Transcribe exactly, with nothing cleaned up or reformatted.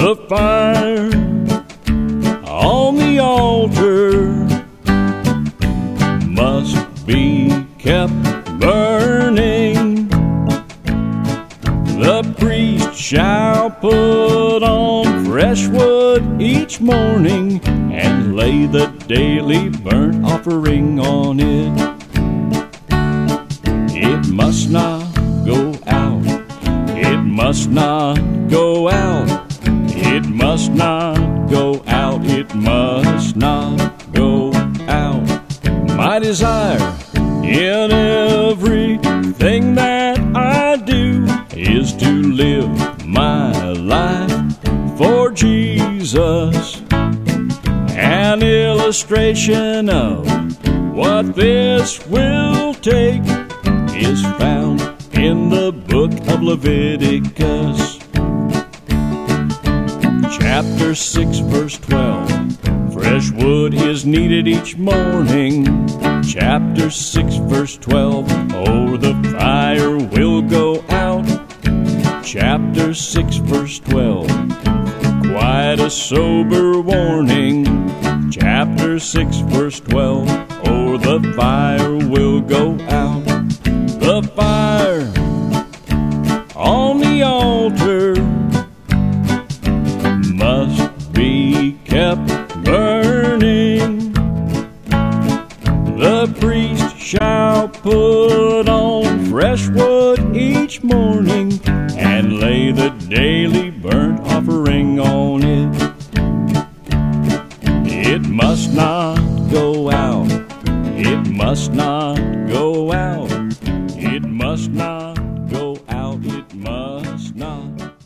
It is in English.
The fire on the altar must be kept burning. The priest shall put on fresh wood each morning and lay the daily burnt offering on it. It must not go out. It must not go out. It must not go out. It must not go out. My desire in everything that I do is to live my life for Jesus. An illustration of what this will take is found in the book of Leviticus, chapter six, verse twelve. Fresh wood is needed each morning. Chapter six, verse twelve. Oh, the fire will go out. Chapter six, verse twelve. Quite a sober warning. Chapter six, verse twelve. Oh, the fire will go out. The fire on the altar must be kept burning. The priest shall put on fresh wood each morning and lay the daily burnt offering on it. It must not go out. It must not go out. It must not go out. It must not